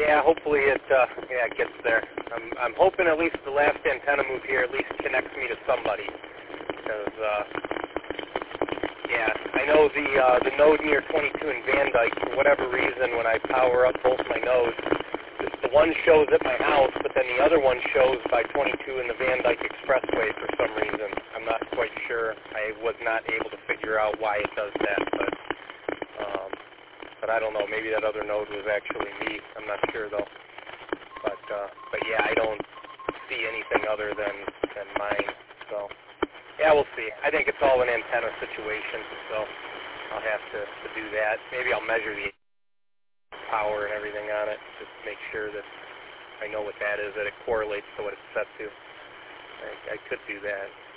Yeah, hopefully it gets there. I'm hoping at least the last antenna move here at least connects me to somebody, because I know the node near 22 in Van Dyke, for whatever reason, when I power up both my nodes, the one shows at my house, but then the other one shows by 22 in the Van Dyke Expressway for some reason. I'm not quite sure. I was not able to figure out why it does that, but I don't know. Maybe that other node was actually me. I'm not sure though. But yeah, I don't see anything other than mine. So yeah, we'll see. I think it's all an antenna situation, so I'll have to do that. Maybe I'll measure the power and everything on it, just to make sure that I know what that is, that it correlates to what it's set to. I could do that.